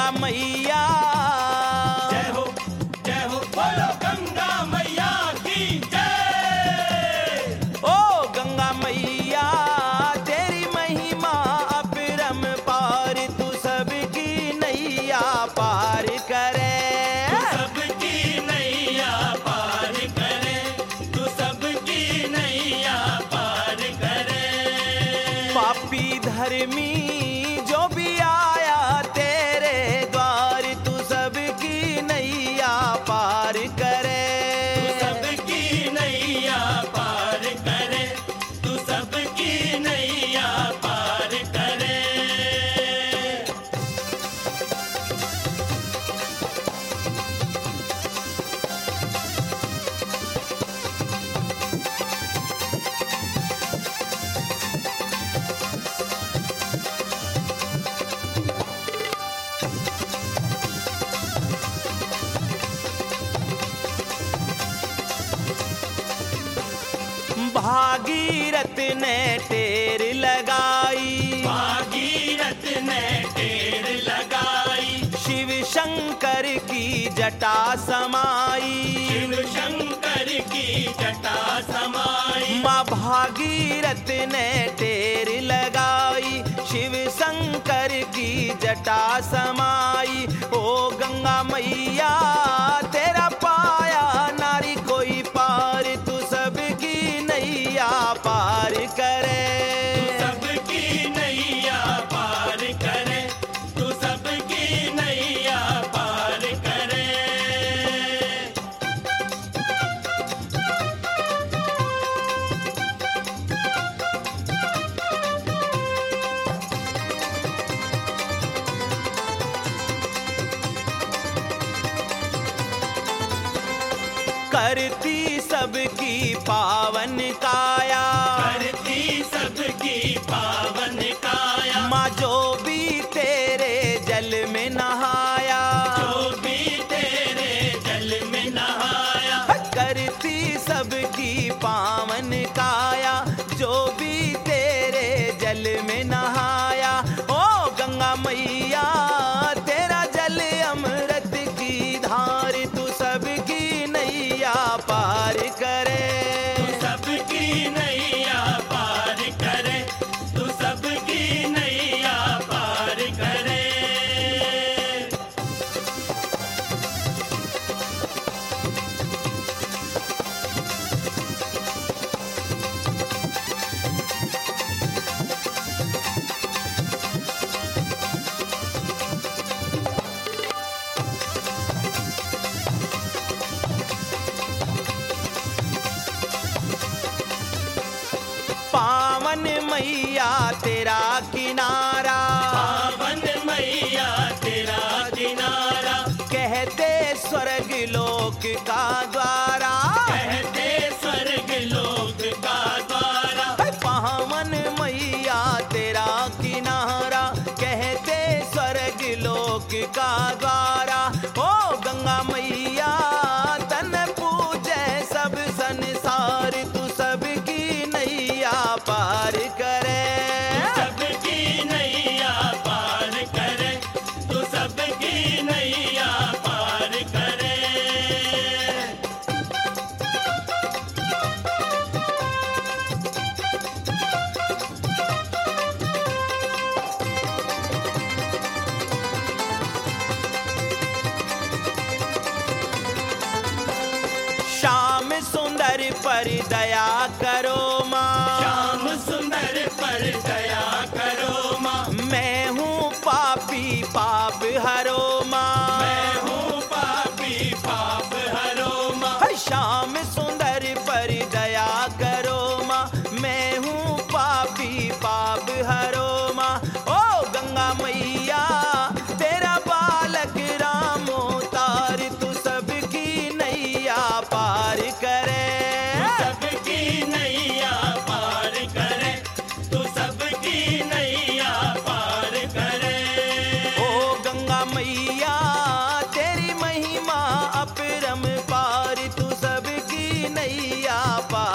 गंगा मैया। जय हो बोलो गंगा मैया की जय। ओ गंगा मैया तेरी महिमा अपरम पार, तू सबकी नैया पार करे। सबकी नैया पार करे, तू सबकी नैया पार करे। पापी धर्मी जो भी आया तेरे द्वार, तू सबकी नैया पार करे। तू सबकी नैया पार करे, तू सबकी नैया पार करे। भागीरथ ने टेर लगाई, भागीरथ ने टेर लगाई, शिव शंकर की जटा समाई। शिव शंकर की जटा समाई। माँ भागीरथ ने टेर लगाई, शिव शंकर की जटा समाई। ओ गंगा मैया तेरा पाया नारी कोई पार, तू सबकी नैया पार करे। तू सबकी नैया पार करे, तू सबकी नैया पार करे। करती सबकी पावन काया, करती सबकी पावन काया। माँ जो भी तेरे जल में नहाया, जो भी तेरे जल में नहाया। करती सबकी पावन काया, जो भी तेरे जल में नहाया। ओ गंगा मैया तेरा जल अमृत की धार, तू सबकी नैया पार करे। तू सबकी नैया पार करे, तू सबकी नैया पार करे। पावन मैया तेरा किनारा, पावन मैया तेरा किनारा। कहते स्वर्ग लोक का द्वारा। कहते स्वर्ग लोक का द्वारा। पावन मैया तेरा किनारा, कहते स्वर्ग लोक का द्वारा। ओ गंगा मैया तन पूजे सब संसार, तू सबकी नैया पार करे। सबकी नैया पार करे, तू सबकी नैया पार करे। श्याम सुंदर पर दया करो माँ, श्याम सुंदर पर दया करो माँ। मैं हूँ पापी पाप हरो माँ। मैं हूँ पापी पाप हरो माँ। श्याम सुंदर पर दया करो माँ, मैं हूँ पापी पाप हरो माँ। ओ गंगा मैया तेरा बालक राम अवतार, तू सबकी नैया पार करे। सबकी नैया पार करे, तू सबकी नैया पार करे। ओ गंगा मैया तेरी महिमा अपरम पार, तू सबकी नैया पार